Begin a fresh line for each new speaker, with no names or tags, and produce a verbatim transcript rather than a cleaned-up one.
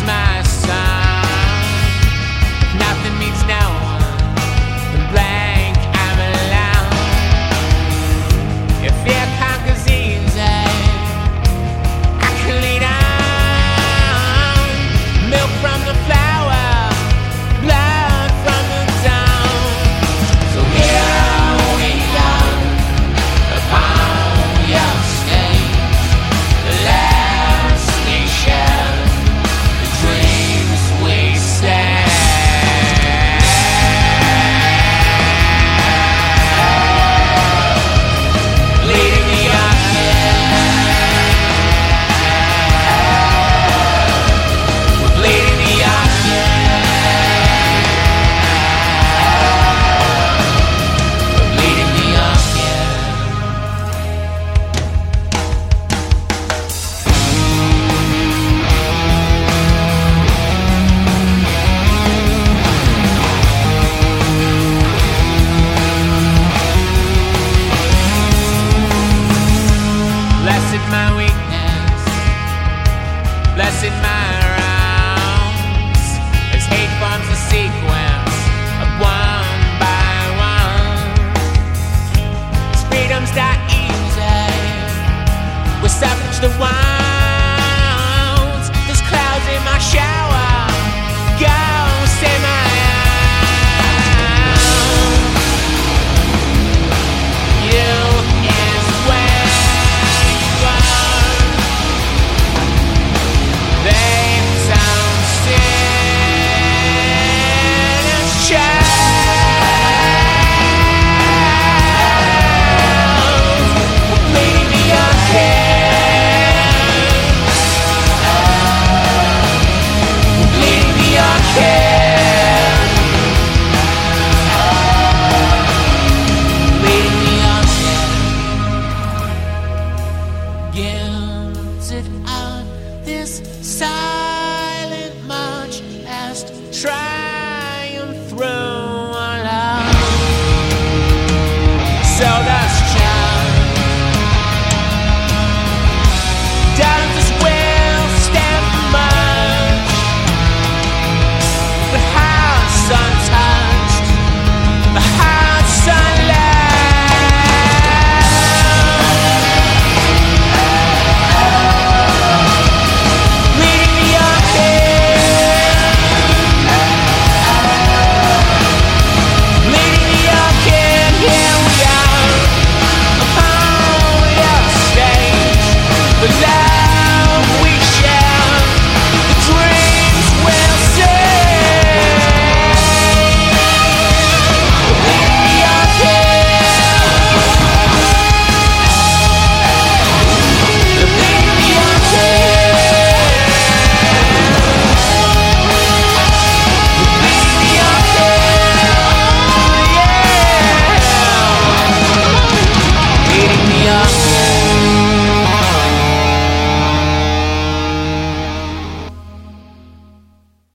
my song. Nothing means no one. The blank, I'm alone. If fear conquers easy, I can lead on. Milk from the flower, blood from the dawn. So here we go, upon your stage, the last nation, the dreams we say. Bleeding the ocean, we're bleeding the ocean, we're bleeding the ocean. Blessed my weakness, blessed my wrongs, as hate forms a sequence of one by one. As freedom's not easy, we savage the wounds. There's clouds in my shower, ghosts in my own. You is where you are. They don't stand a chance. We're bleeding the ocean. We're bleeding the ocean. Bleeding the ocean. Gilded on this silent march as triumph through our love. So that